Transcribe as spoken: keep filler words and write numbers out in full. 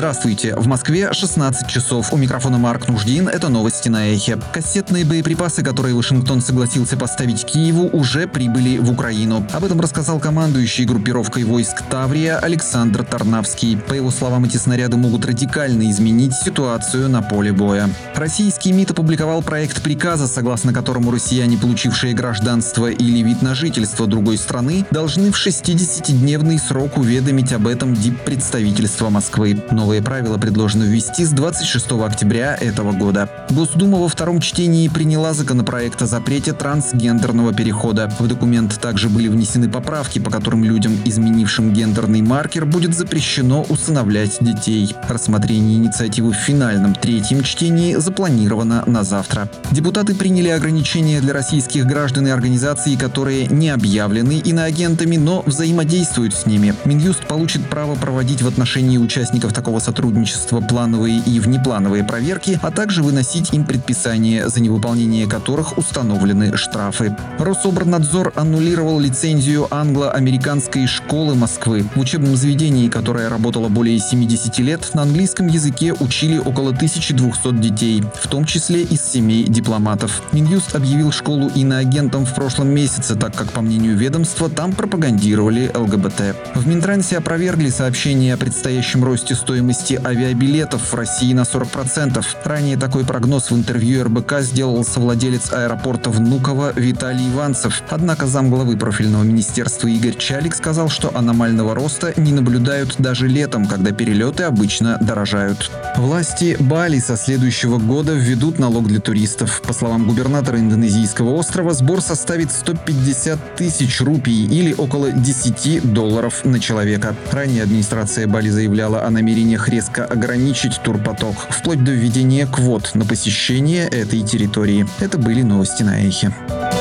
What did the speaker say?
Здравствуйте! В Москве шестнадцать часов. У микрофона Марк Нуждин. Это новости на Эхе. Кассетные боеприпасы, которые Вашингтон согласился поставить Киеву, уже прибыли в Украину. Об этом рассказал командующий группировкой войск Таврия Александр Тарнавский. По его словам, эти снаряды могут радикально изменить ситуацию на поле боя. Российский МИД опубликовал проект приказа, согласно которому россияне, получившие гражданство или вид на жительство другой страны, должны в шестидесятидневный срок уведомить об этом диппредставительство Москвы. Новые правила предложено ввести с двадцать шестого октября этого года. Госдума во втором чтении приняла законопроект о запрете трансгендерного перехода. В документ также были внесены поправки, по которым людям, изменившим гендерный маркер, будет запрещено усыновлять детей. Рассмотрение инициативы в финальном третьем чтении запланировано на завтра. Депутаты приняли ограничения для российских граждан и организаций, которые не объявлены иноагентами, но взаимодействуют с ними. Минюст получит право проводить в отношении участников такого сотрудничества плановые и внеплановые проверки, а также выносить им предписания, за невыполнение которых установлены штрафы. Рособорнадзор аннулировал лицензию англо-американской школы Москвы. В учебном заведении, которое работало более семидесяти лет, на английском языке учили около тысячи двухсот детей, в том числе из семей дипломатов. Минюст объявил школу иноагентом в прошлом месяце, так как, по мнению ведомства, там пропагандировали ЛГБТ. В Минтрансе опровергли сообщение о предстоящем росте стоимости авиабилетов в России на сорок процентов. Ранее такой прогноз в интервью эр бэ ка сделал совладелец аэропорта Внуково Виталий Иванцев. Однако замглавы профильного министерства Игорь Чалик сказал, что аномального роста не наблюдают даже летом, когда перелеты обычно дорожают. Власти Бали со следующего года введут налог для туристов. По словам губернатора индонезийского острова, сбор составит сто пятьдесят тысяч рупий или около десяти долларов на человека. Ранее администрация Бали заявляла о намерениях резко ограничить турпоток, вплоть до введения квот на посещение этой территории. Это были новости на Эхе.